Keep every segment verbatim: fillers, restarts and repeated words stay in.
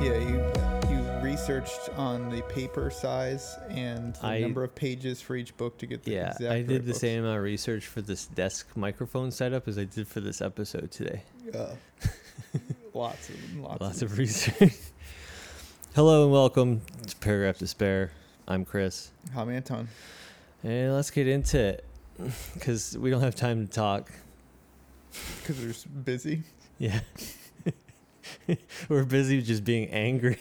Yeah, you you researched on the paper size and the I- number of pages for each book to get the Yeah, exact I right did the books. same amount of research for this desk microphone setup as I did for this episode today. Uh, lots of lots, Lots of. of research. Hello and welcome to Paragraph Despair. I'm Chris. I'm Anton. And let's get into it because we don't have time to talk. Because we're just busy. Yeah. We're busy just being angry.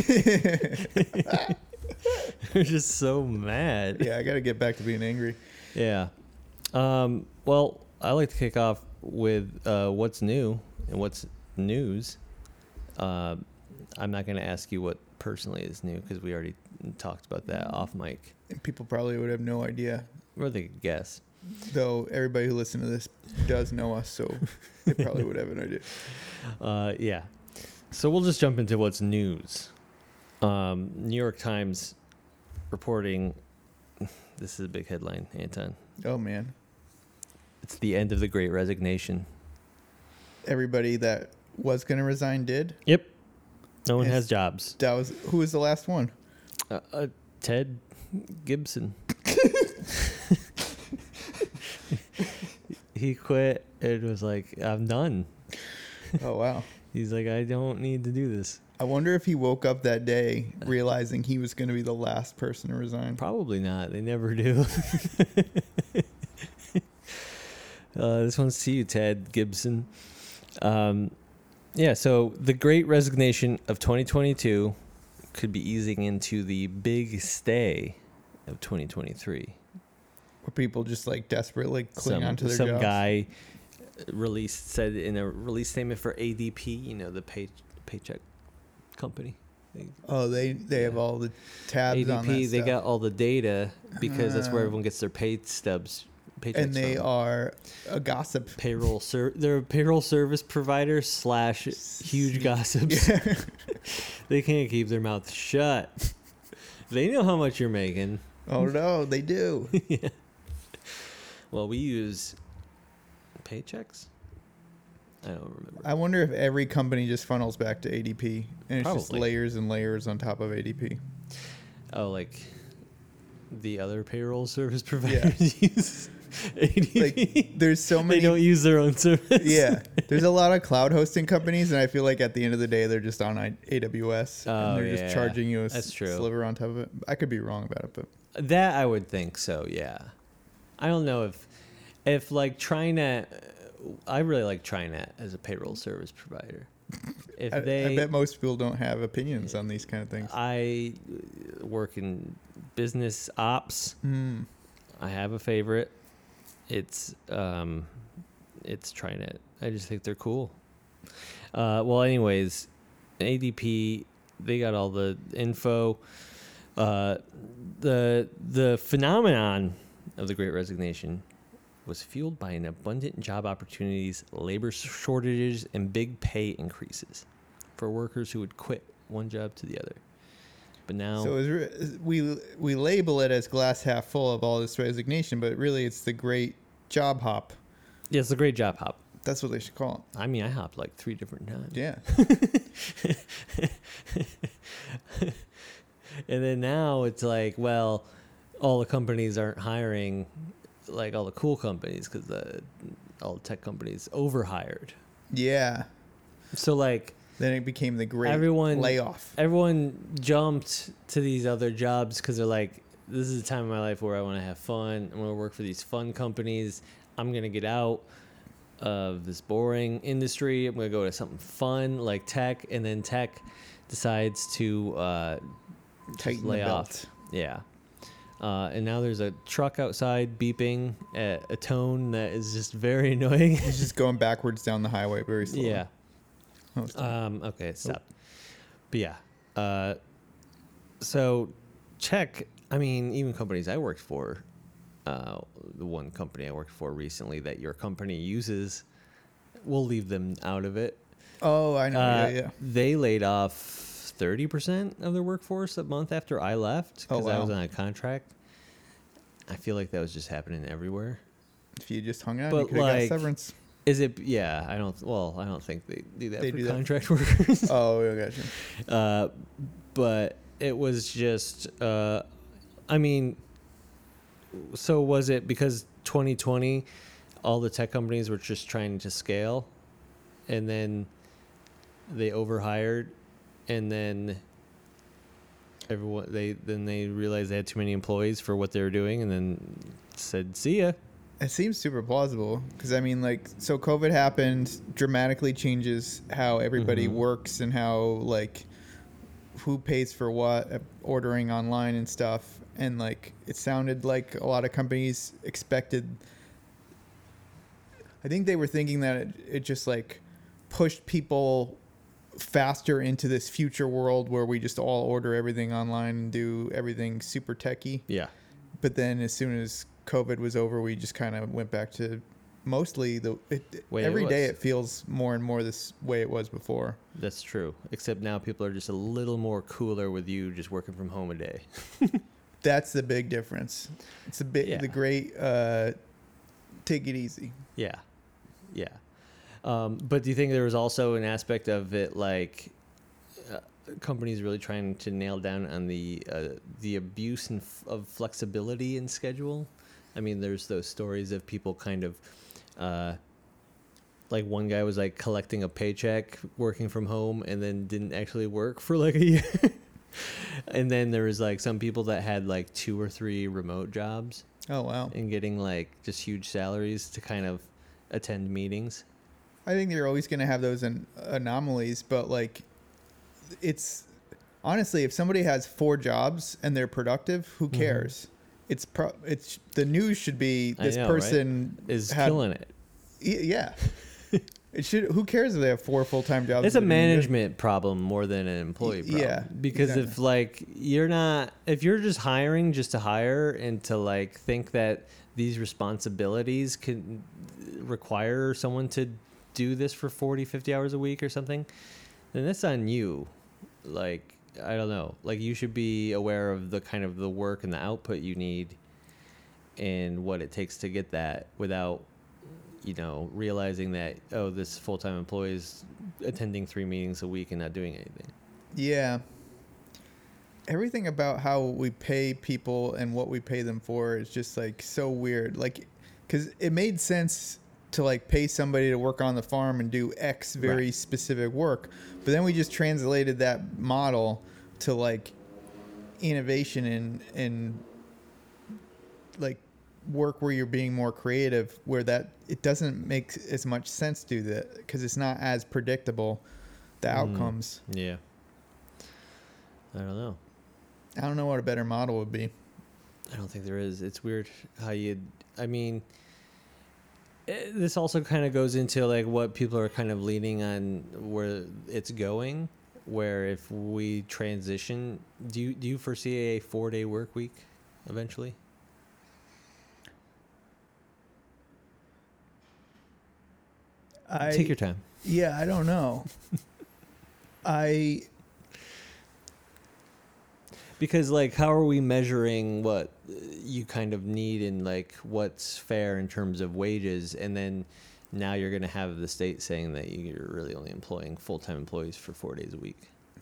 We're just so mad. Yeah, I got to get back to being angry. Yeah. Um, well, I like to kick off with uh, what's new and what's news. Uh, I'm not going to ask you what personally is new because we already talked about that off mic. And people probably would have no idea. Or they could guess. Though everybody who listens to this does know us, so they probably would have an idea. Uh, yeah. So we'll just jump into what's news. Um, New York Times reporting. This is a big headline, Anton. Oh, man. It's the end of the Great Resignation. Everybody that was going to resign did? Yep. No one Yes. has jobs. That was who was the last one? Uh, uh, Ted Gibson. He quit and was like, I'm done. Oh, wow. He's like, I don't need to do this. I wonder if he woke up that day realizing he was going to be the last person to resign. Probably not. They never do. uh, this one's to you, Ted Gibson. Um, yeah, so the Great Resignation of twenty twenty-two could be easing into the big stay of twenty twenty-three. Where people just like desperately cling some, onto their some jobs. guy released said in a release statement for A D P, you know, the pay, paycheck company. They, Oh, they they have Yeah. all the tabs on A D P, that they stuff. got all the data because that's where Ah. everyone gets their pay stubs. Paychecks And they from. are a gossip. payroll ser- they're a payroll service provider slash huge gossips. Yeah. They can't keep their mouth shut. They know how much you're making. Oh no, they do. Yeah. Well, we use paychecks. I don't remember. I wonder if every company just funnels back to A D P and it's just Probably. layers and layers on top of A D P. Oh, like the other payroll service providers use A D P. Like there's so many They don't use their own service. Yeah, there's a lot of cloud hosting companies, and I feel like at the end of the day, they're just on I- A W S, Oh, and they're yeah. just charging you a That's s- true. sliver on top of it. I could be wrong about it, but That I would think so, yeah. I don't know if, if like TriNet, I really like TriNet as a payroll service provider. If I, they, I bet most people don't have opinions on these kind of things. I work in business ops. Hmm. I have a favorite. It's um, it's TriNet. I just think they're cool. Uh, well, anyways, A D P, they got all the info. Uh, the the phenomenon of the Great Resignation was fueled by an abundant job opportunities, labor shortages, and big pay increases for workers who would quit one job to the other. But now, So is re- we we label it as glass half full of all this resignation, but really it's the great job hop. yeah, it's a great job hop. That's what they should call I mean, I hopped like three different times. it. Yeah. And then now it's like, well, all the companies aren't hiring, like all the cool companies, because the all the tech companies overhired. Yeah. So like Then it became the great Everyone- layoff. everyone jumped to these other jobs because they're like, this is the time of my life where I want to have fun. I'm going to work for these fun companies. I'm going to get out of this boring industry. I'm going to go to something fun like tech, and then tech decides to uh, just Tighten lay the off. belt. Yeah. Uh, and now there's a truck outside beeping at a tone that is just very annoying. It's just going backwards down the highway very slowly. Yeah. Oh, it's- Um, okay, stop. But yeah. Uh, so check. I mean, even companies I worked for, uh, the one company I worked for recently that your company uses, we'll leave them out of it. oh, I know. Uh, yeah, yeah. They laid off thirty percent of their workforce a month after I left Oh, because I wow. was on a contract. I feel like that was just happening everywhere. If you just hung out, But you could have like- got severance. Is it? Yeah, I don't. Well, I don't think they do that They for do that. contract workers. Oh, I gotcha. Uh, but it was just. Uh, I mean, so was it because twenty twenty, all the tech companies were just trying to scale, and then they overhired, and then everyone they then they realized they had too many employees for what they were doing, and then said, "See ya." It seems super plausible because I mean, like, so COVID happened, dramatically changes how everybody Mhm. works and how like who pays for what, uh, ordering online and stuff. And like, it sounded like a lot of companies expected. I think they were thinking that it, it just like pushed people faster into this future world where we just all order everything online and do everything super techy. Yeah. But then as soon as COVID was over, we just kind of went back to mostly the it, Way it every day was. it feels more and more this way it was before. That's true. Except now people are just a little more cooler with you just working from home a day. That's the big difference. It's a bit Yeah. the great uh, take it easy. Yeah. Yeah. Um, but do you think there was also an aspect of it like uh, companies really trying to nail down on the uh, the abuse and f- of flexibility in schedule? I mean, there's those stories of people kind of uh, like one guy was like collecting a paycheck working from home and then didn't actually work for like a year. And then there was like some people that had like two or three remote jobs Oh wow! and getting like just huge salaries to kind of attend meetings. I think you're always going to have those an- anomalies, but like, it's honestly, if somebody has four jobs and they're productive, who Mhm. cares? It's pro- it's the news should be I this know, right? person Is had- killing it. Y- Yeah. It should. Who cares if they have four full time jobs? It's a that are doing good? management problem more than an employee problem. yeah, Because if exactly. like you're not if you're just hiring just to hire and to like think that these responsibilities can require someone to do this for forty, fifty hours a week or something, then that's on you. Like I don't know. Like you should be aware of the kind of the work and the output you need and what it takes to get that without you know, realizing that, oh, this full-time employee is attending three meetings a week and not doing anything. Yeah. Everything about how we pay people and what we pay them for is just like so weird. Like, because it made sense to like pay somebody to work on the farm and do X very Right. specific work, but then we just translated that model to like innovation and and like work where you're being more creative, where that it doesn't make as much sense to do that because it's not as predictable the Mm. outcomes. Yeah. I don't know. I don't know what a better model would be. I don't think there is. It's weird how you. I mean, eh, this also kind of goes into like what people are kind of leaning on where it's going. Where if we transition, do you do you foresee a four day work week eventually? I Take your time. yeah, I don't know. I Because like, how are we measuring what uh, you kind of need and like what's fair in terms of wages, and then now you're going to have the state saying that you're really only employing full-time employees for four days a week.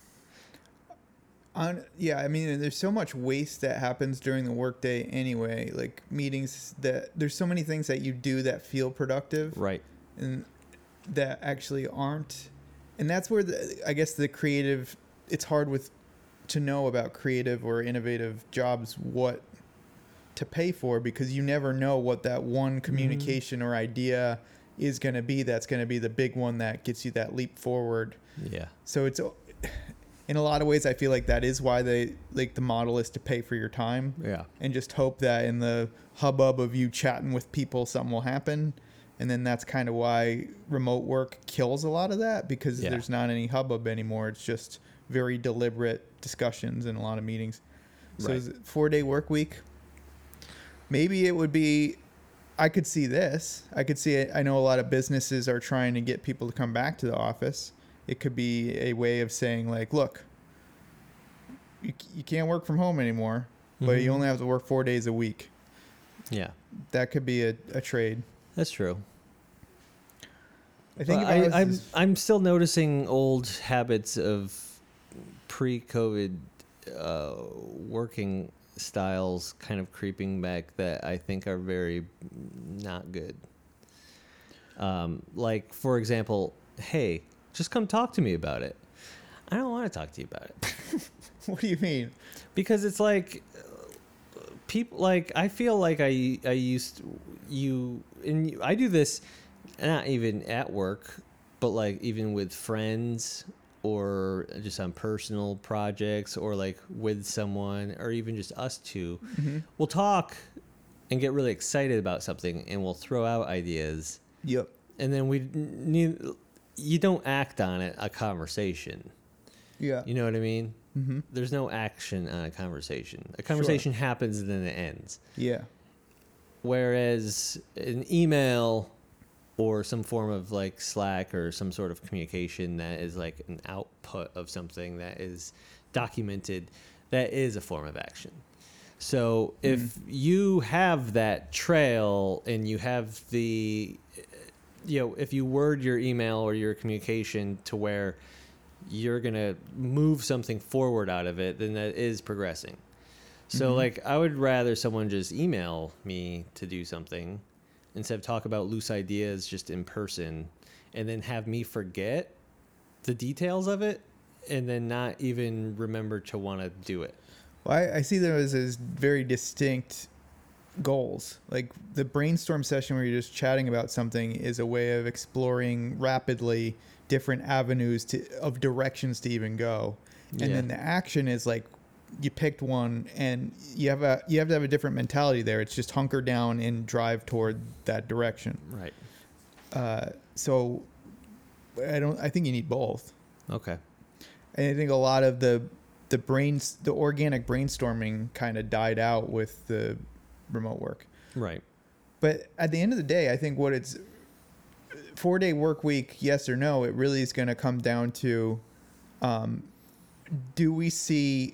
on yeah, I mean, there's so much waste that happens during the workday anyway. Like meetings that there's so many things that you do that feel productive Right. and that actually aren't. And that's where the I guess the creative it's hard with to know about creative or innovative jobs what to pay for because you never know what that one communication or idea is going to be that's going to be the big one that gets you that leap forward. Yeah. So it's in a lot of ways I feel like that is why they like the model is to pay for your time Yeah. and just hope that in the hubbub of you chatting with people something will happen. And then that's kind of why remote work kills a lot of that because Yeah. there's not any hubbub anymore. It's just very deliberate discussions and a lot of meetings. So Right. is it four day work week? Maybe it would be, I could see this. I could see it. I know a lot of businesses are trying to get people to come back to the office. It could be a way of saying like, look, you, you can't work from home anymore, but you Mhm. only have to work four days a week. Yeah. That could be a, a trade. That's true. I think Well, about I, us I'm as- I'm still noticing old habits of pre-COVID uh, working styles kind of creeping back that I think are very not good. Um, like for example, hey, just come talk to me about it. I don't want to talk to you about it What do you mean? because it's like people like I feel like I I used you and you, I do this not even at work, but like even with friends or just on personal projects or like with someone or even just us two. Mm-hmm. We'll talk and get really excited about something and we'll throw out ideas Yep. and then we need you don't act on it a conversation. Yeah. You know what I mean? Mm-hmm. There's no action on a conversation. A conversation happens and then it ends. Yeah. Whereas an email or some form of like Slack or some sort of communication that is like an output of something that is documented, that is a form of action. So if Mm. you have that trail and you have the, you know, if you word your email or your communication to where you're going to move something forward out of it, then that is progressing. So Mhm. like I would rather someone just email me to do something instead of talk about loose ideas just in person and then have me forget the details of it and then not even remember to want to do it. Well, I, I see those as very distinct goals. Like the brainstorm session where you're just chatting about something is a way of exploring rapidly different avenues to, of directions to even go. And Yeah. then the action is like you picked one and you have a you have to have a different mentality there. It's just hunker down and drive toward that direction. Right. Uh, so I don't I think you need both. Okay. And I think a lot of the the brains the organic brainstorming kind of died out with the remote work. Right. But at the end of the day, I think what it's four day work week, yes or no, it really is going to come down to, um, do we see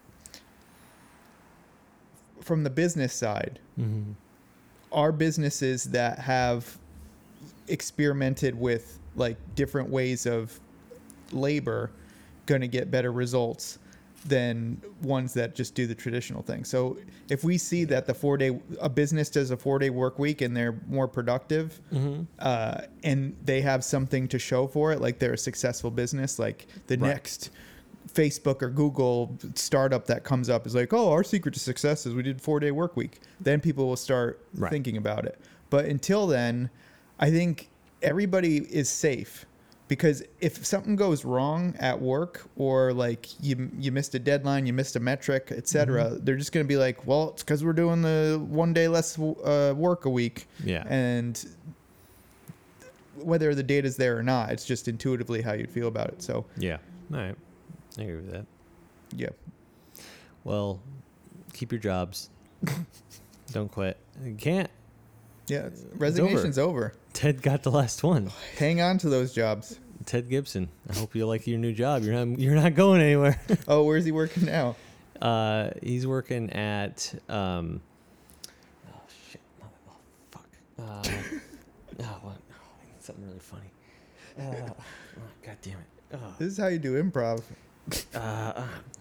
from the business side, Mm-hmm. are businesses that have experimented with like different ways of labor going to get better results than ones that just do the traditional thing? So if we see that the four day a business does a four day work week and they're more productive, Mm-hmm. uh, and they have something to show for it, like they're a successful business, like the Right. next Facebook or Google startup that comes up is like, oh, our secret to success is we did four day work week. Then people will start Right. thinking about it. But until then, I think everybody is safe, because if something goes wrong at work or like you you missed a deadline, you missed a metric, et cetera, Mm-hmm. they're just going to be like, well, it's because we're doing the one day less uh, work a week. Yeah. And whether the data's there or not, it's just intuitively how you'd feel about it. So, Yeah. All right. I agree with that. yeah. Well, keep your jobs. Don't quit. You can't. Yeah. Resignation's over. Ted got the last one. Hang on to those jobs. Ted Gibson. I hope you like your new job. You're not. You're not going anywhere. Oh, where's he working now? Uh, he's working at. Um, oh shit! Oh, oh, fuck. Uh, oh, what? Oh, something really funny. Uh, oh, God damn it. Oh, This is how you do improv. uh, uh,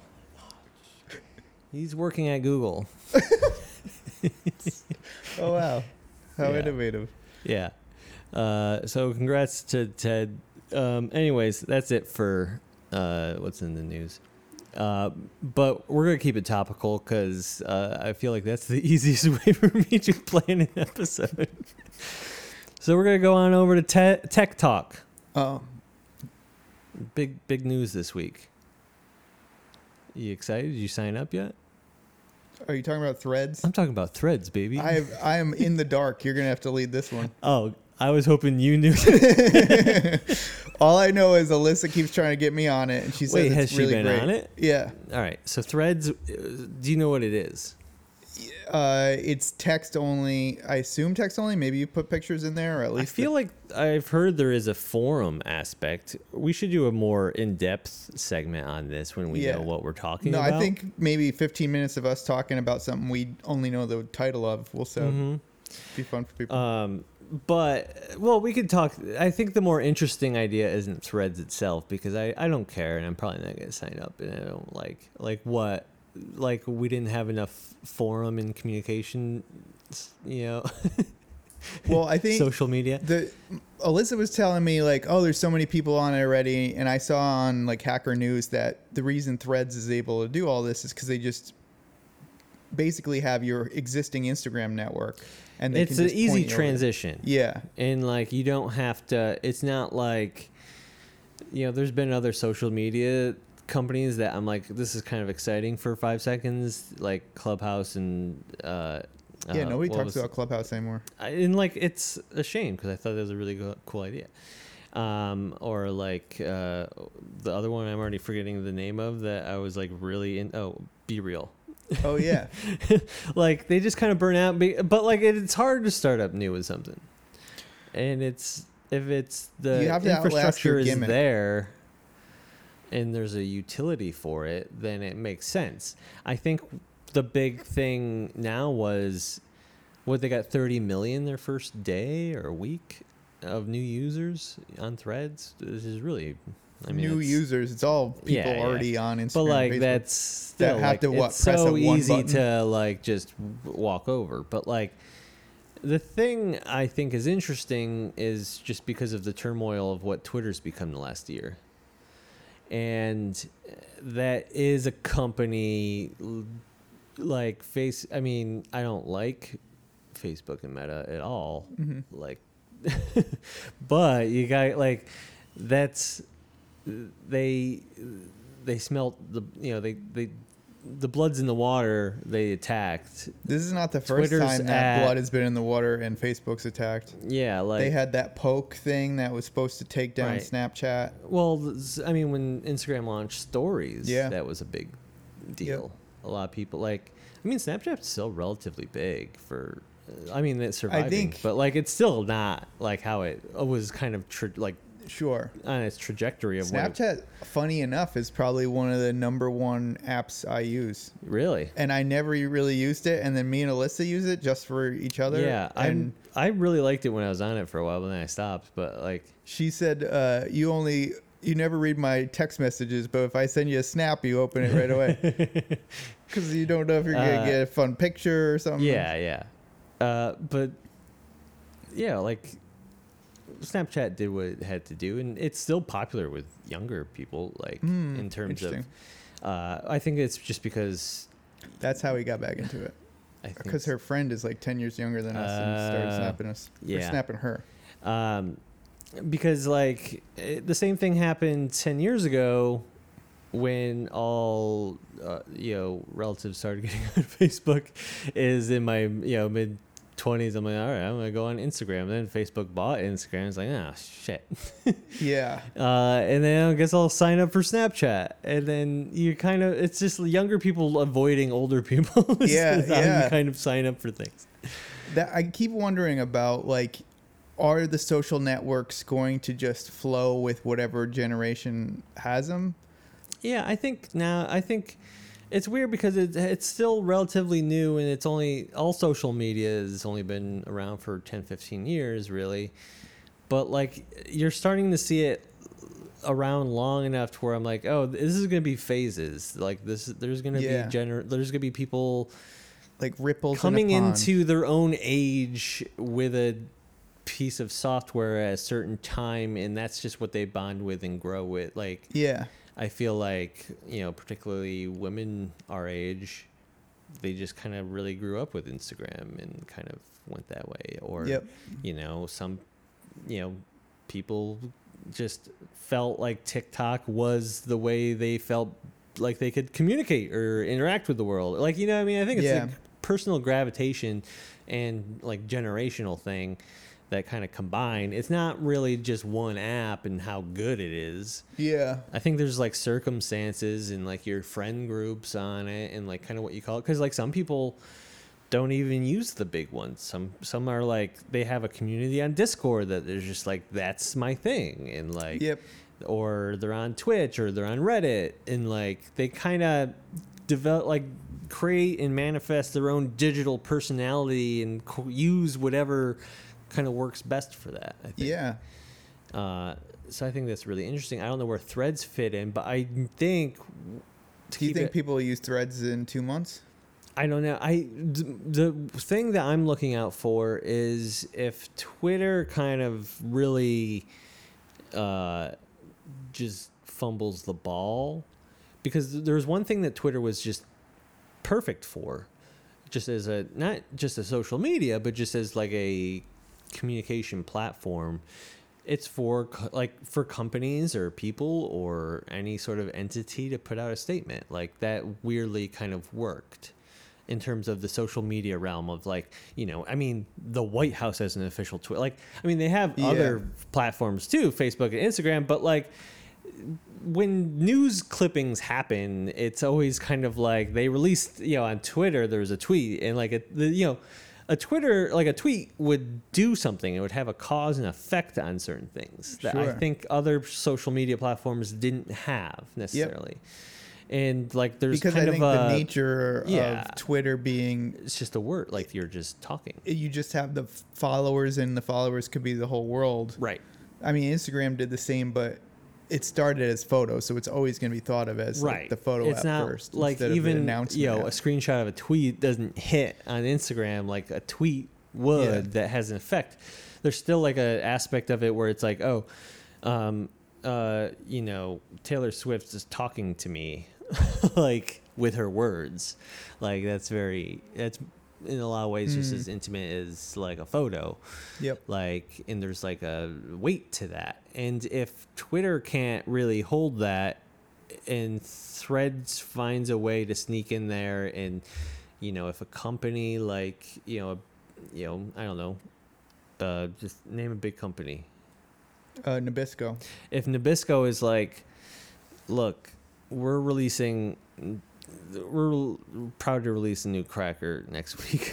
he's working at Google. Oh, wow. How Yeah. innovative. Yeah. Uh, so congrats to Ted. Um, anyways, that's it for uh, what's in the news. Uh, but we're going to keep it topical because uh, I feel like that's the easiest way for me to plan an episode. So we're going to go on over to te- Tech Talk. Oh, Big, big news this week. You excited? Did you sign up yet? are you talking about Threads? I'm talking about Threads, baby. I have, I am in the dark. You're going to have to lead this one. oh, I was hoping you knew. All I know is Alyssa keeps trying to get me on it, and she says Wait, it's has she really been great. on it? Yeah. All right. So Threads, uh, do you know what it is? Uh, it's text only. I assume text only. Maybe you put pictures in there, or at I least feel like I've heard there is a forum aspect. We should do a more in-depth segment on this when we Yeah. know what we're talking No, about. I think maybe fifteen minutes of us talking about something we only know the title of will sound Mhm. be fun for people. Um, but well, we could talk. I think the more interesting idea isn't Threads itself, because I, I don't care, and I'm probably not gonna sign up, and I don't like like what like we didn't have enough forum and communication, you know. Well, I think social media. The Alyssa was telling me like, oh, there's so many people on it already, and I saw on like Hacker News that the reason Threads is able to do all this is because they just basically have your existing Instagram network, and they it's can an just easy point you transition. over. Yeah, and like you don't have to. It's not like, you know, there's been other social media companies that I'm like, this is kind of exciting for five seconds, like Clubhouse and. Uh, Yeah, uh, nobody talks was, about Clubhouse anymore. I, and like, it's a shame because I thought that was a really go- cool idea. Um, or like uh, the other one I'm already forgetting the name of that I was like really in. Oh, Be Real. Oh yeah. Like they just kind of burn out, but like it, it's hard to start up new with something. And it's if it's the You have to outlast your infrastructure is gimmick. there and there's a utility for it, then it makes sense. I think the big thing now was what they got thirty million their first day or week of new users on Threads. This is really, I mean, New it's- users. It's all people Yeah, yeah. already on Instagram. but like Facebook. that's still have like, to, what, it's press so a one easy button? to like just w- walk over. But like the thing I think is interesting is just because of the turmoil of what Twitter's become the last year. And that is a company l- like face. I mean, I don't like Facebook and Meta at all. Mhm. Like, but you got like, that's, they, they smelt the, you know, they, they, the blood's in the water. They attacked. This is not the first Twitter's time that at- blood has been in the water and Facebook's attacked. Yeah. Like They had that poke thing that was supposed to take down Right. Snapchat. well, th- I mean, when Instagram launched stories, Yeah. that was a big deal. A lot of people like, I mean, Snapchat's still relatively big for, I mean, it's surviving, think- but like, it's still not like how it was kind of tra- like Sure. on its trajectory of what it, Snapchat, funny enough, is probably one of the number one apps I use. really. And I never really used it. And then me and Alyssa use it just for each other. Yeah, And I I really liked it when I was on it for a while, but then I stopped. But like, she said, uh, you only, you never read my text messages, but if I send you a snap, you open it right away. Because you don't know if you're going to Uh, get a fun picture or something. yeah, yeah. Uh, but yeah, like Snapchat did what it had to do, and it's still popular with younger people. Like Hmm, in terms of, interesting. uh, I think it's just because That's how he got back into it. I think Because her friend is like ten years younger than us and started Uh, snapping us. Or yeah. snapping her. Um, because like it, the same thing happened ten years ago when all uh, you know relatives started getting on Facebook. Is in my you know mid twenties. I'm like, all right, I'm gonna go on Instagram. And then Facebook bought Instagram. It's like, oh shit. Yeah. Uh, and then I guess I'll sign up for Snapchat. And then you kind of, it's just younger people avoiding older people. Is Yeah, how yeah. you kind of sign up for things. That I keep wondering about, like, are the social networks going to just flow with whatever generation has them? Yeah, I think now, I think it's weird because it, it's still relatively new and it's only, all social media has only been around for ten, fifteen years, really. But like, you're starting to see it around long enough to where I'm like, oh, this is going to be phases. Like this, there's going to Yeah. be gener, there's going to be people Like ripples coming in a pond. into their own age with a piece of software at a certain time, and that's just what they bond with and grow with. Like, Yeah. I feel like, you know, particularly women our age, they just kind of really grew up with Instagram and kind of went that way. Or, Yep. you know, some, you know, people just felt like TikTok was the way they felt like they could communicate or interact with the world. Like, you know what I mean? I think it's Yeah. like personal gravitation and like generational thing that kind of combine. It's not really just one app and how good it is. Yeah. I think there's like circumstances and like your friend groups on it and like kind of what you call it. Cause like some people don't even use the big ones. Some, some are like, they have a community on Discord that they're just like, that's my thing. And like, Yep. or they're on Twitch or they're on Reddit and like they kind of develop like create and manifest their own digital personality and co- use whatever kind of works best for that, I think. Yeah. Uh, so I think that's really interesting. I don't know where Threads fit in, but I think to Do you keep think it, people will use Threads in two months? I don't know. I the thing that I'm looking out for is if Twitter kind of really uh, just fumbles the ball, because there's one thing that Twitter was just perfect for, just as a not just a social media, but just as like a communication platform. It's for co- like for companies or people or any sort of entity to put out a statement. Like that weirdly kind of worked in terms of the social media realm of like, you know, I mean, the White House has an official Twitter. Like, I mean, they have Yeah. other platforms too, Facebook and Instagram, but like when news clippings happen, it's always kind of like they released, you know, on Twitter, there was a tweet and like, a, the, you know, a Twitter, like a tweet would do something. It would have a cause and effect on certain things that I Sure. think other social media platforms didn't have necessarily. And like, there's Because kind I think of a, the nature yeah. of Twitter being, it's just a word, like you're just talking. you just have the followers, and the followers could be the whole world. Right. I mean, Instagram did the same, but it started as photos, so it's always going to be thought of as like, Right. the photo it's app not first. like instead of the even, announcement you know, app. a screenshot of a tweet doesn't hit on Instagram like a tweet would Yeah. that has an effect. There's still like an aspect of it where it's like, oh, um, uh, you know, Taylor Swift is talking to me like with her words. Like that's very, that's in a lot of ways just Mm. as intimate as like a photo. Yep. Like, and there's like a weight to that. And if Twitter can't really hold that, and Threads finds a way to sneak in there, and you know, if a company like, you know, you know, I don't know, uh, just name a big company. Uh, Nabisco. If Nabisco is like, look, we're releasing, we're proud to release a new cracker next week.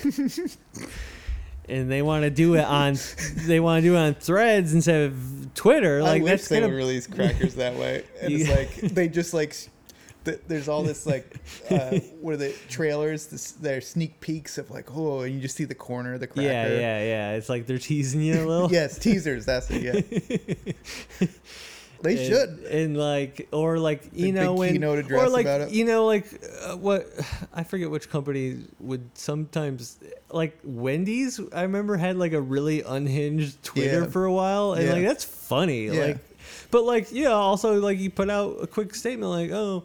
And they want to do it on, they want to do it on Threads instead of Twitter. Like I wish that's they kind would of release crackers that way. And it's You- like they just like s- th- there's all this like uh, what are the trailers? This, they're sneak peeks of like oh, and you just see the corner of the cracker. yeah, yeah, yeah. It's like they're teasing you a little. Yes, teasers. That's it. Yeah, they and, should. and like or like you Big- know big when keynote address or like about it. you know like uh, what I forget which company would sometimes like Wendy's I remember had like a really unhinged Twitter Yeah. for a while and Yeah. like that's funny Yeah. like but like yeah also like you put out a quick statement like oh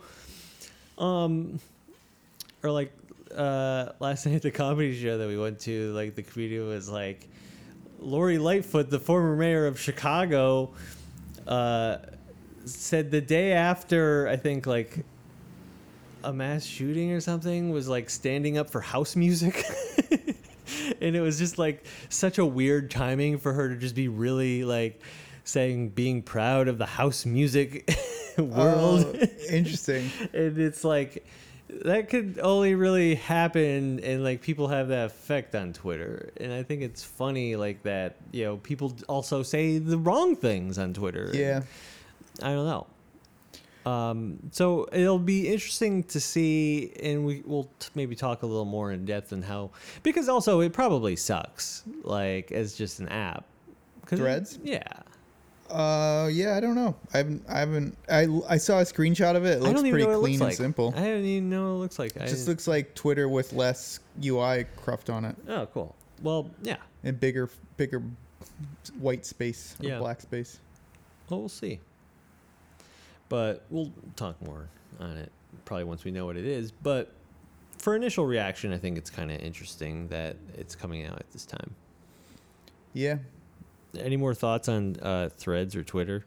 um or like uh last night at the comedy show that we went to like the comedian was like Lori Lightfoot, the former mayor of Chicago, uh, said the day after, I think, like, a mass shooting or something, was, like, standing up for house music. And it was just, like, such a weird timing for her to just be really, like, saying being proud of the house music world. Oh, interesting. And it's like that could only really happen and like people have that effect on Twitter, and I think it's funny like that, you know, people also say the wrong things on Twitter. Yeah. I don't know. Um, so it'll be interesting to see, and we will t- maybe talk a little more in depth on how, because also it probably sucks like as just an app. 'Cause it- Threads? yeah. Uh, yeah, I don't know. I haven't. I haven't. I I saw a screenshot of it. It I looks don't even pretty know what it clean looks and like. simple. I don't even know what it looks like. I It just didn't- looks like Twitter with less U I cruft on it oh, cool. Well, yeah. and bigger, bigger white space or Yeah. black space. Well, we'll see. But we'll talk more on it probably once we know what it is. But for initial reaction, I think it's kind of interesting that it's coming out at this time. Yeah. Any more thoughts on uh, Threads or Twitter?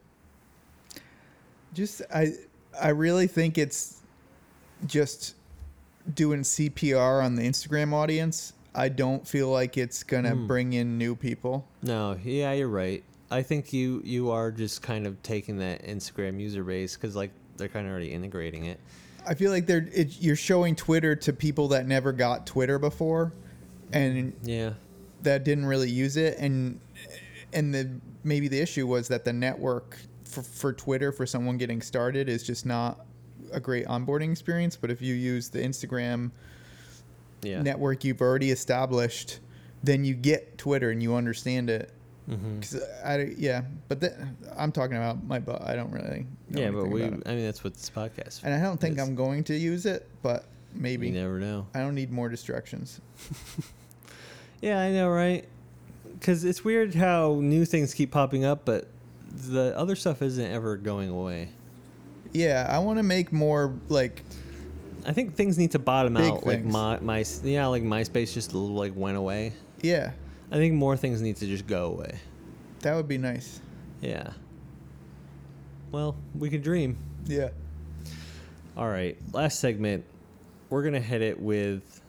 Just I I really think it's just doing C P R on the Instagram audience. I don't feel like it's gonna Hmm. bring in new people. No, yeah, you're right. I think you you are just kind of taking that Instagram user base because like they're kind of already integrating it. I feel like they're it, you're showing Twitter to people that never got Twitter before, and Yeah. that didn't really use it, and and the maybe the issue was that the network for, for Twitter for someone getting started is just not a great onboarding experience. But if you use the Instagram Yeah. network you've already established, then you get Twitter and you understand it, Mm-hmm. Cause I, yeah, but th- I'm talking about my butt. I don't really know Yeah, but anything we. about it. I mean, that's what this podcast. And I don't think is. I'm going to use it, but maybe. You never know. I don't need more distractions. Yeah, I know, right? Because it's weird how new things keep popping up, but the other stuff isn't ever going away. Yeah, I want to make more like. I think things need to bottom Big out. Like things. my, my, yeah, like MySpace just like went away. Yeah, I think more things need to just go away. that would be nice. Yeah. Well, we could dream. Yeah. All right, last segment. We're gonna hit it with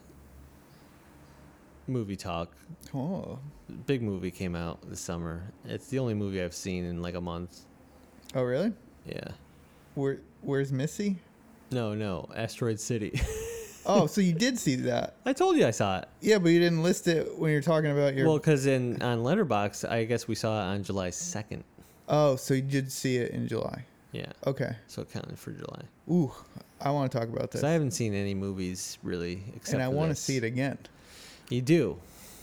movie talk. Oh. Big movie came out this summer. It's the only movie I've seen in like a month. Oh, really? Yeah. Where Where's Missy? No, no, Asteroid City. Oh, so you did see that? I told you I saw it. Yeah, but you didn't list it when you're talking about your. Well, because in on Letterboxd, I guess we saw it on July second. Oh, so you did see it in July. Yeah. Okay. So it counted for July. Ooh, I want to talk about this. Because I haven't seen any movies really, except and I for want to this. see it again. You do.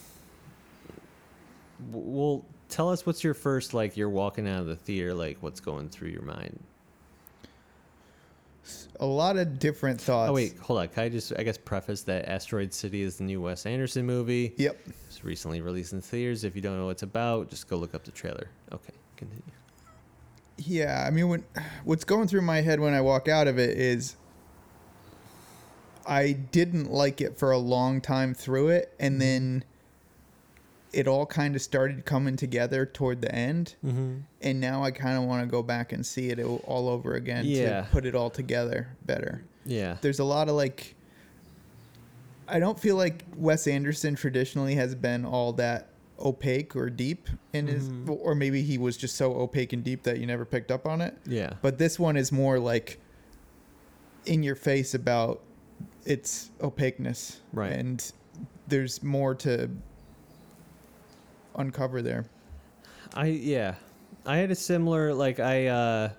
W- Well, tell us what's your first, like, you're walking out of the theater, like, what's going through your mind? A lot of different thoughts. Oh, wait, hold on. Can I just, I guess, preface that Asteroid City is the new Wes Anderson movie? Yep. It's recently released in theaters. If you don't know what it's about, just go look up the trailer. Okay, continue. Yeah, I mean, when what's going through my head when I walk out of it is I didn't like it for a long time through it, and then it all kind of started coming together toward the end, Mm-hmm. and now I kind of want to go back and see it all all over again Yeah. to put it all together better. Yeah. There's a lot of like, I don't feel like Wes Anderson traditionally has been all that opaque or deep in his, Mhm. or maybe he was just so opaque and deep that you never picked up on it. Yeah. But this one is more like in your face about its opaqueness. Right. And there's more to uncover there. I yeah, I had a similar like I uh,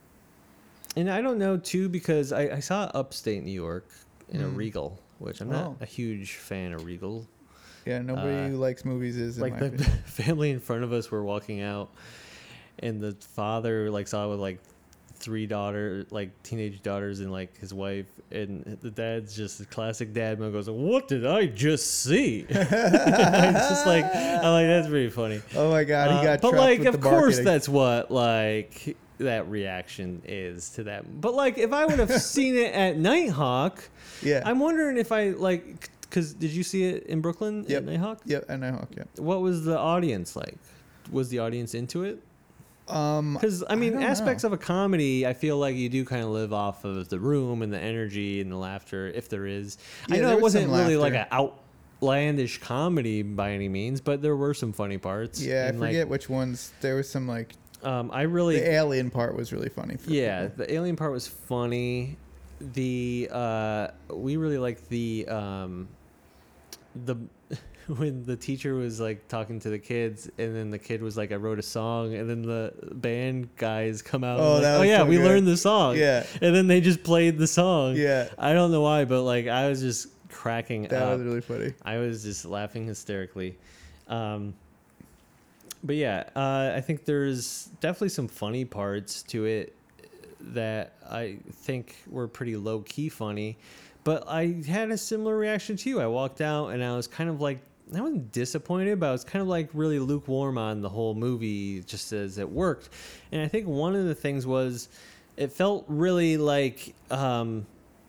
and I don't know too because I, I saw Upstate New York in a Mm. Regal, which I'm not Oh. a huge fan of Regal. Yeah, nobody Uh, who likes movies is in Like my the opinion. family in front of us were walking out, and the father like saw it with like three daughter like teenage daughters and like his wife, and the dad's just a classic dad mode goes, "What did I just see?" It's just like I'm like that's pretty funny. Oh my god, he Uh, got but trapped like with of the course marketing. that's what like that reaction is to that. But like if I would have seen it at Nighthawk, Yeah. I'm wondering if I like because did you see it in Brooklyn Yep. at Nighthawk? Yeah, and I hope, yeah. What was the audience like? Was the audience into it? Um, Because I mean, don't aspects know. of a comedy, I feel like you do kind of live off of the room and the energy and the laughter, if there is. I Yeah, know there it was some wasn't really like laughter. an outlandish comedy by any means, but there were some funny parts. yeah, I and, like, forget which ones. There was some like Um, I really, the alien part was really funny. For yeah, people. the alien part was funny. The uh, we really liked the um, the when the teacher was like talking to the kids, and then the kid was like, "I wrote a song," and then the band guys come out. Oh, and that like, oh was yeah, so we good. learned the song. Yeah. and then they just played the song. Yeah, I don't know why, but like I was just cracking that up. was really funny. I was just laughing hysterically. Um, but yeah, uh, I think there's definitely some funny parts to it that I think were pretty low key funny. But I had a similar reaction to you. I walked out and I was kind of like, I wasn't disappointed, but I was kind of like really lukewarm on the whole movie just as it worked. And I think one of the things was it felt really like, um,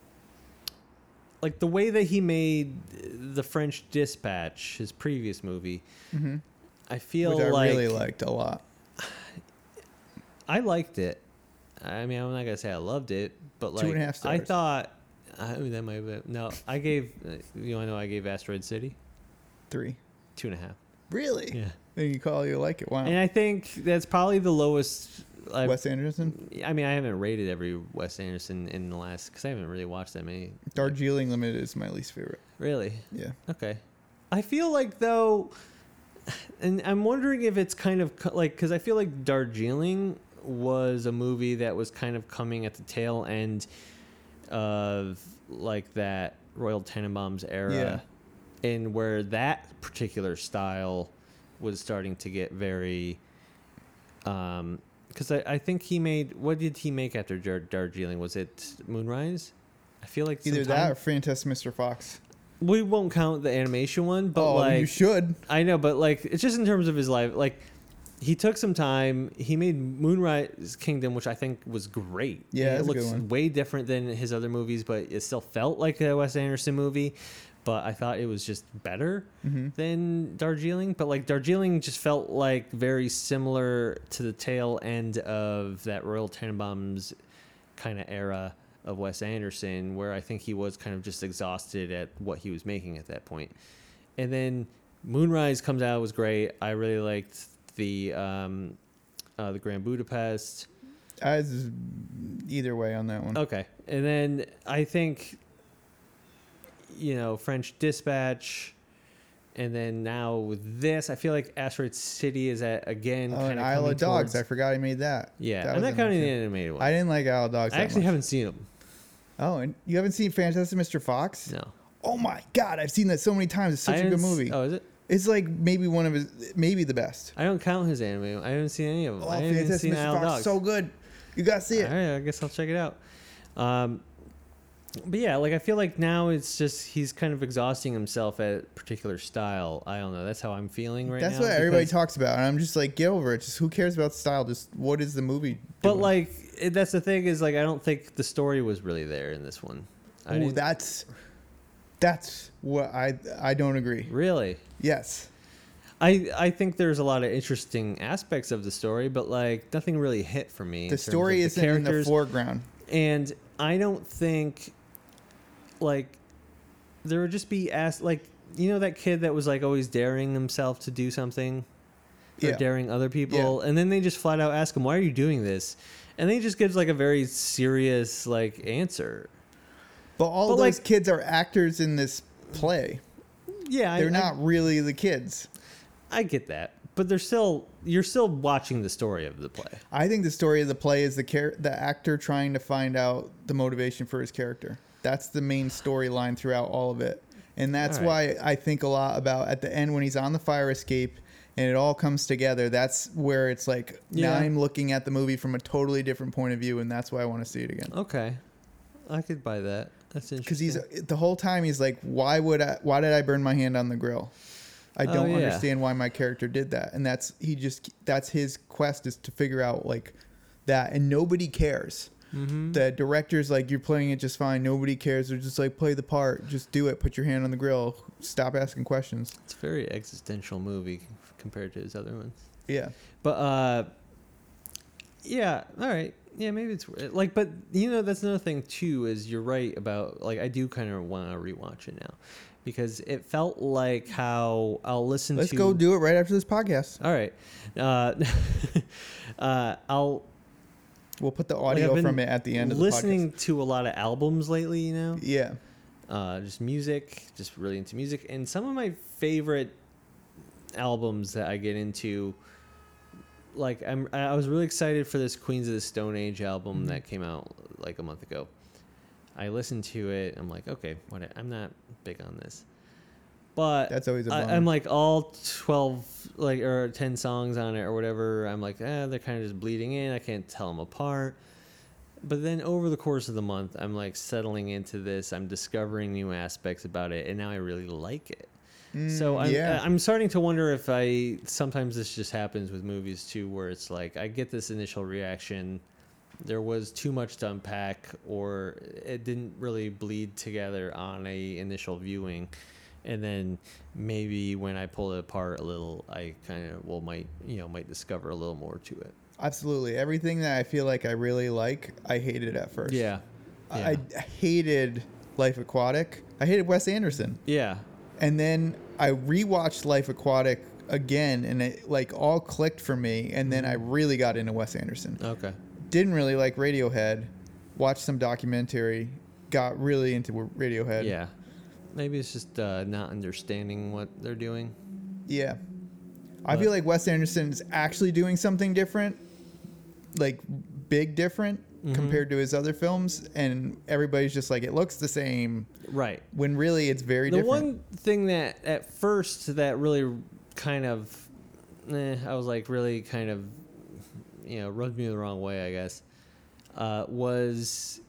like the way that he made The French Dispatch, his previous movie, hmm I feel Which I like really liked a lot. I liked it. I mean, I'm not gonna say I loved it, but like Two and a half I stars. thought. I mean, that might have been, no. I gave. Uh, you know, I know I gave Asteroid City Three. two and a half. Really? Yeah, And you call you like it? Wow. and I think that's probably the lowest. I've, Wes Anderson. I mean, I haven't rated every Wes Anderson in the last because I haven't really watched that many. Darjeeling Limited is my least favorite. Really? Yeah. Okay. I feel like though, and I'm wondering if it's kind of co- like because I feel like Darjeeling was a movie that was kind of coming at the tail end of like that Royal Tenenbaums era, and where that particular style was starting to get very. Um, because I, I think he made what did he make after Dar- Darjeeling? Was it Moonrise? I feel like Either sometime- that or Fantastic Mister Fox. We won't count the animation one, but oh, like you should. I know, but like it's just in terms of his life. Like he took some time. He made Moonrise Kingdom, which I think was great. Yeah, it that's a good looks one. way different than his other movies, but it still felt like a Wes Anderson movie. But I thought it was just better Mm-hmm. than Darjeeling. But like Darjeeling just felt like very similar to the tail end of that Royal Tenenbaums kind of era of Wes Anderson, where I think he was kind of just exhausted at what he was making at that point. And then Moonrise comes out, was great. I really liked the um, uh, the Grand Budapest. I was either way on that one. Okay, and then I think you know French Dispatch, and then now with this, I feel like Asteroid City is at again Oh, kind and of Isle coming of Dogs. towards- I forgot he made that. yeah, That I'm was not counting the amazing. animated one. I didn't like Isle of Dogs. I that actually much. haven't seen them. Oh, and you haven't seen Fantastic Mister Fox? No, Oh my God, I've seen that so many times. It's such I a good haven't s- movie. Oh, is it? It's like maybe one of his, maybe the best. I don't count his anime. I haven't seen any of them. Oh, I haven't even Fantastic seen Mister Isle of Fox, Dogs. so good. You gotta see it. All right, I guess I'll check it out. Um, but yeah, like I feel like now it's just he's kind of exhausting himself at a particular style. I don't know. That's how I'm feeling right That's now. what everybody because- talks about, and I'm just like, get over it. Just who cares about style? Just what is the movie? But doing? like it, that's the thing is like I don't think the story was really there in this one. I Ooh, didn't- that's that's what I I don't agree. really. Yes, I I think there's a lot of interesting aspects of the story, but like nothing really hit for me. in the terms story of the isn't in the characters. foreground. And I don't think, like, there would just be asked, like, you know, that kid that was like always daring himself to do something, or Yeah. daring other people, and then they just flat out ask him, "Why are you doing this?" And then he just gives like a very serious like answer. But all But, those like- kids are actors in this play. Yeah, I, They're I- not really the kids. I get that, but they're still you're still watching the story of the play. I think the story of the play is the char- the actor trying to find out the motivation for his character. That's the main storyline throughout all of it. And that's All why I think a lot about at the end when he's on the fire escape and it all comes together. That's where it's like now Yeah. I'm looking at the movie from a totally different point of view, and that's why I want to see it again. Okay, I could buy that. That's Because interesting. he's the whole time he's like, why would I? Why did I burn my hand on the grill? I Oh, don't yeah. understand why my character did that, and that's he just that's his quest is to figure out like that, and nobody cares. Mm-hmm. The director's like, you're playing it just fine. Nobody cares. They're just like, play the part. Just do it. Put your hand on the grill. Stop asking questions. It's a very existential movie compared to his other ones. Yeah. But uh, yeah, all right, yeah, maybe it's like, but you know, that's another thing too. Is you're right about like I do kind of want to rewatch it now because it felt like how I'll listen Let's to. go do it right after this podcast. All right, uh, uh, I'll We'll put the I've audio been from it at the end of the listening podcast. to a lot of albums lately. You know, Yeah. uh, just music, just really into music, and some of my favorite albums that I get into. Like I'm, I was really excited for this Queens of the Stone Age album Mm-hmm. that came out like a month ago. I listened to it. I'm like, okay, what? I'm not big on this, but That's always a I, bummer. I'm like all twelve, like or ten songs on it or whatever. I'm like, eh, they're kind of just bleeding in. I can't tell them apart. But then over the course of the month, I'm like settling into this. I'm discovering new aspects about it, and now I really like it. So Mm, I'm, yeah. I'm starting to wonder if I sometimes this just happens with movies too, where it's like I get this initial reaction, there was too much to unpack, or it didn't really bleed together on a initial viewing, and then maybe when I pull it apart a little, I kind of well might you know might discover a little more to it. Absolutely. Everything that I feel like I really like, I hated at first. Yeah, yeah, I hated Life Aquatic. I hated Wes Anderson. yeah. And then I rewatched Life Aquatic again, and it like all clicked for me. And then I really got into Wes Anderson. Okay. Didn't really like Radiohead. Watched some documentary. Got really into Radiohead. Yeah, maybe it's just uh, not understanding what they're doing. Yeah. I But- feel like Wes Anderson's actually doing something different, like big different Mhm. compared to his other films, and everybody's just like, it looks the same, Right. when really it's very The different. one thing that at first that really kind of eh, I was like really kind of, you know, rubbed me the wrong way, I guess, uh, was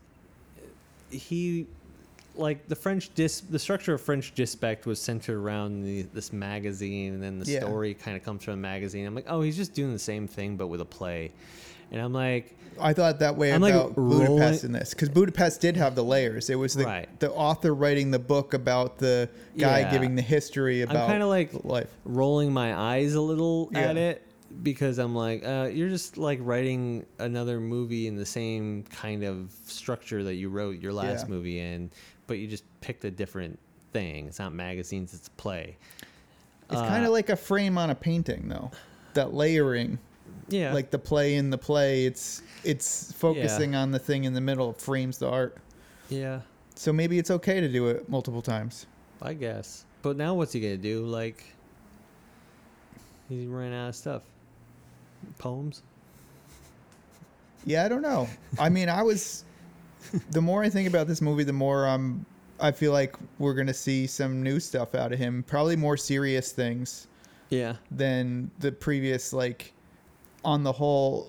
he, like the French dis, the structure of French Dispatch was centered around the, this magazine, and then the Yeah. story kind of comes from the magazine. I'm like, oh, he's just doing the same thing, but with a play. And I'm like, I thought that way I'm, like, about rolling- Budapest in this, because Budapest did have the layers. It was the Right. the author writing the book about the guy Yeah. giving the history I'm about kind of like life. rolling my eyes a little at Yeah. it, because I'm like, uh, you're just like writing another movie in the same kind of structure that you wrote your last Yeah. movie in, but you just picked a different thing. It's not magazines, it's a play. It's Uh, kind of like a frame on a painting, though. That layering, yeah, like the play in the play. It's it's focusing on the thing in the middle. It frames the art. yeah, So maybe it's okay to do it multiple times. I guess. But now what's he gonna do? Like, he's running out of stuff. Poems. Yeah, I don't know. I mean, I was. The more I think about this movie, the more um, I feel like we're gonna see some new stuff out of him. Probably more serious things Yeah. than the previous. Like, on the whole,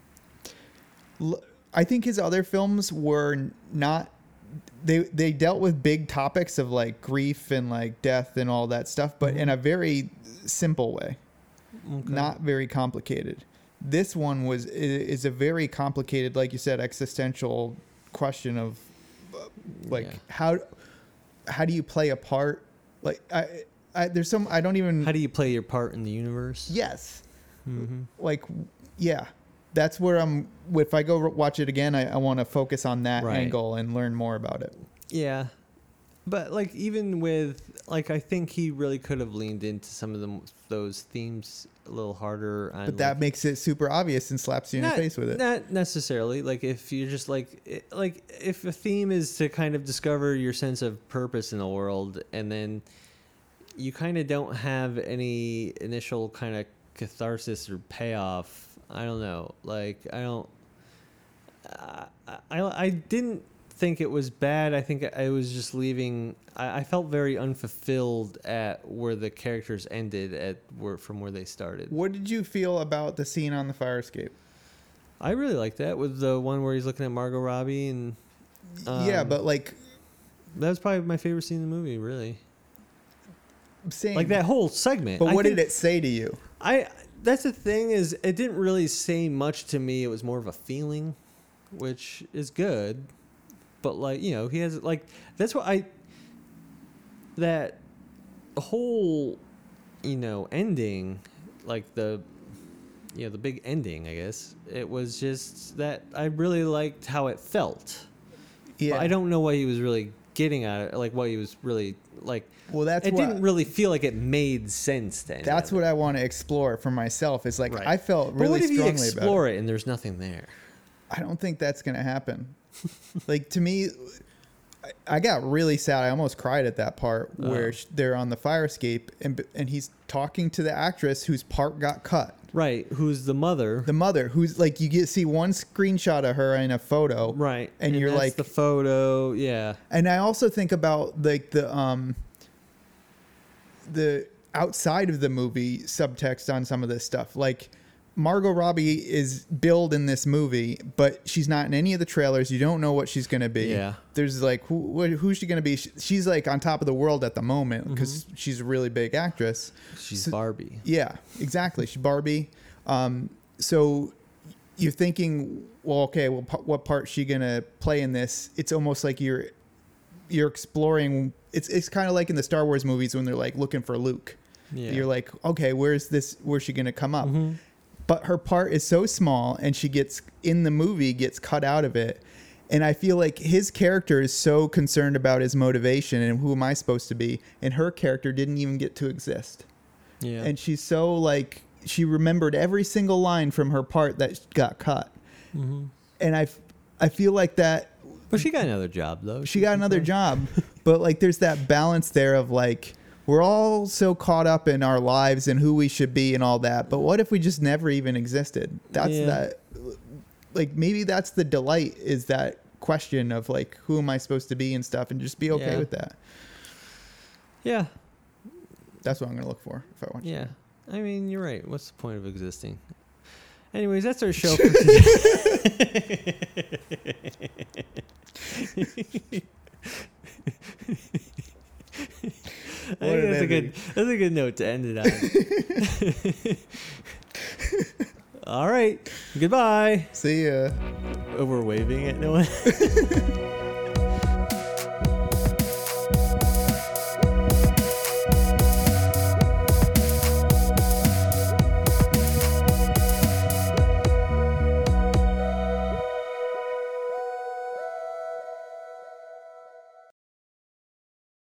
l- I think his other films were n- not. They they dealt with big topics of like grief and like death and all that stuff, but in a very simple way. Okay. Not very complicated. This one was i- is a very complicated, like you said, existential question of uh, like Yeah. how how do you play a part? Like I, I there's some I don't even How do you play your part in the universe? yes Mm-hmm. like yeah that's where I'm. If I go watch it again, I, I want to focus on that Right. angle and learn more about it. Yeah. But like even with like I think he really could have leaned into some of them those themes a little harder. On, But that like, makes it super obvious and slaps you in not, the face with it. Not necessarily. Like if you're just like it- like if a theme is to kind of discover your sense of purpose in the world, and then you kind of don't have any initial kind of catharsis or payoff. I don't know. Like I don't. I I, I didn't think it was bad. I think I was just leaving. I, I felt very unfulfilled at where the characters ended at where from where they started. What did you feel about the scene on the fire escape? I really like that with the one where he's looking at Margot Robbie, and yeah, um, but like that was probably my favorite scene in the movie. Really, same. like that whole segment. But I what think- did it say to you? I that's the thing is it didn't really say much to me. It was more of a feeling, which is good. But like, you know, he has like that's what I that whole, you know, ending, like the you know, the big ending, I guess. It was just that I really liked how it felt. Yeah, But I don't know what he was really getting at it, like what he was really like Well, that's it what didn't really feel like it made sense to any that's of what it. I want to explore for myself. Is like Right. I felt But really what if you strongly about it. explore it and there's nothing there? I don't think that's gonna happen. Like to me, I, I got really sad. I almost cried at that part where Oh. sh they're on the fire escape and and he's talking to the actress whose part got cut. Right, who's the mother? The mother, who's like you get see one screenshot of her in a photo, right. and you're that's like- the photo, yeah. And I also think about like the um the outside of the movie subtext on some of this stuff. Like Margot Robbie is billed in this movie, but she's not in any of the trailers. You don't know what she's going to be. Yeah. There's like who what, who's she going to be? She- She's like on top of the world at the moment because she's a really big actress. She's So- Barbie. Yeah, exactly. She's Barbie. Um, so you're thinking, well, okay, well, p- what part's she gonna play in this? It's almost like you're you're exploring. It's it's kind of like in the Star Wars movies when they're like looking for Luke. Yeah. You're like, okay, where's this? Where's she gonna come up? Mhm. But her part is so small, and she gets in the movie gets cut out of it. And I feel like his character is so concerned about his motivation and who am I supposed to be, and her character didn't even get to exist. Yeah. And she's so like she remembered every single line from her part that got cut. hmm And I, f- I feel like that But she got another job though. she got another job, but like there's that balance there of like we're all so caught up in our lives and who we should be and all that. But what if we just never even existed? That's Yeah. that. Like maybe that's the delight is that question of like who am I supposed to be and stuff, and just be okay Yeah. with that. Yeah. That's what I'm gonna look for if I watch. Yeah. I mean, you're right. What's the point of existing? Anyways, that's our show for today. I think that's a good that's a good note to end it on. All right. Goodbye. See ya. Oh, we're waving at no one.